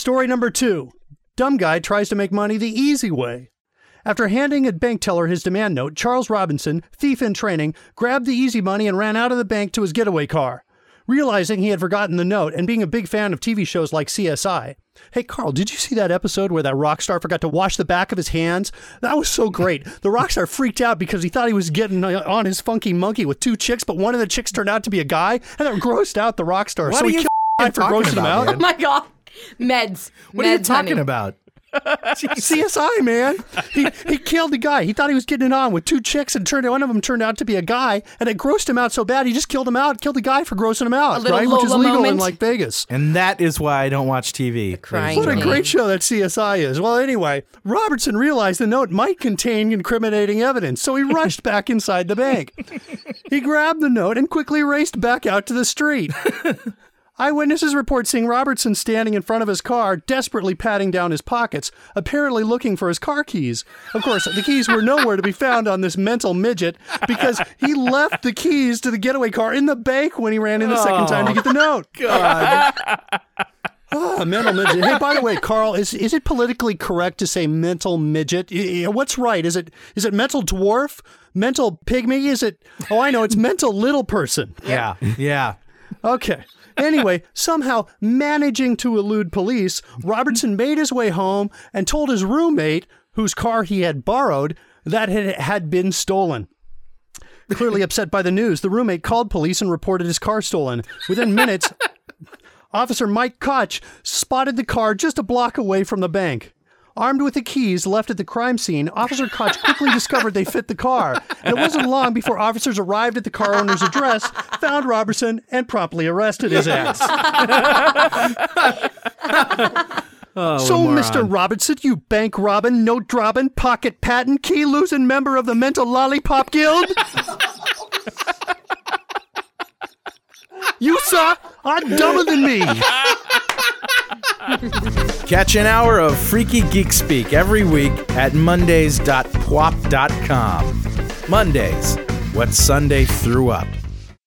Story number 2. Dumb guy tries to make money the easy way. After handing a bank teller his demand note, Charles Robinson, thief in training, grabbed the easy money and ran out of the bank to his getaway car. Realizing he had forgotten the note and being a big fan of TV shows like CSI. Hey, Carl, did you see that episode where that rock star forgot to wash the back of his hands? That was so great. The rock star freaked out because he thought he was getting on his funky monkey with 2 chicks, but one of the chicks turned out to be a guy, and that grossed out the rock star. What so are he you killed the guy for grossing him out. man? Oh my God. Meds. What are you Meds, talking honey. about? CSI, man. He killed the guy. He thought he was getting it on with 2 chicks, and one of them turned out to be a guy, and it grossed him out so bad he just killed the guy for grossing him out, little right? Which is Lola legal in moment. like Vegas. And that is why I don't watch TV. crying What a game. great show that CSI is. Well, anyway, Robertson realized the note might contain incriminating evidence, so he rushed back inside the bank. He grabbed the note and quickly raced back out to the street. Eyewitnesses report seeing Robertson standing in front of his car, desperately patting down his pockets, apparently looking for his car keys. Of course, the keys were nowhere to be found on this mental midget because he left the keys to the getaway car in the bank when he ran in the second time to get the note. God. Oh, mental midget. Hey, by the way, Carl, is it politically correct to say mental midget? What's right? Is it mental dwarf? Mental pygmy? Is it? Oh, I know. It's mental little person. Yeah. Okay. Anyway, somehow managing to elude police, Robertson made his way home and told his roommate, whose car he had borrowed, that it had been stolen. Clearly upset by the news, the roommate called police and reported his car stolen. Within minutes, Officer Mike Koch spotted the car just a block away from the bank. Armed with the keys left at the crime scene, Officer Koch quickly discovered they fit the car. And it wasn't long before officers arrived at the car owner's address, found Robertson, and promptly arrested his ass. So, Mr. Robertson, you bank robbing, note dropping, pocket patting, key losing member of the Mental Lollipop Guild? You, sir, are dumber than me. Catch an hour of Freaky Geek Speak every week at mondays.pwop.com. Mondays, what Sunday threw up.